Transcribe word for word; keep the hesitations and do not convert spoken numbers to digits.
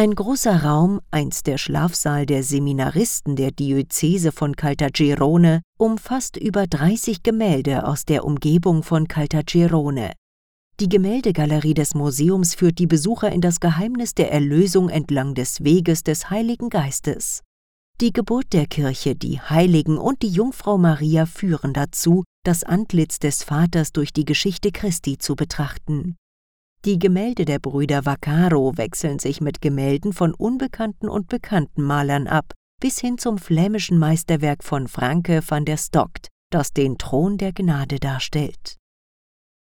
Ein großer Raum, einst der Schlafsaal der Seminaristen der Diözese von Caltagirone, umfasst über dreißig Gemälde aus der Umgebung von Caltagirone. Die Gemäldegalerie des Museums führt die Besucher in das Geheimnis der Erlösung entlang des Weges des Heiligen Geistes. Die Geburt der Kirche, die Heiligen und die Jungfrau Maria führen dazu, das Antlitz des Vaters durch die Geschichte Christi zu betrachten. Die Gemälde der Brüder Vaccaro wechseln sich mit Gemälden von unbekannten und bekannten Malern ab, bis hin zum flämischen Meisterwerk von Franke van der Stockt, das den Thron der Gnade darstellt.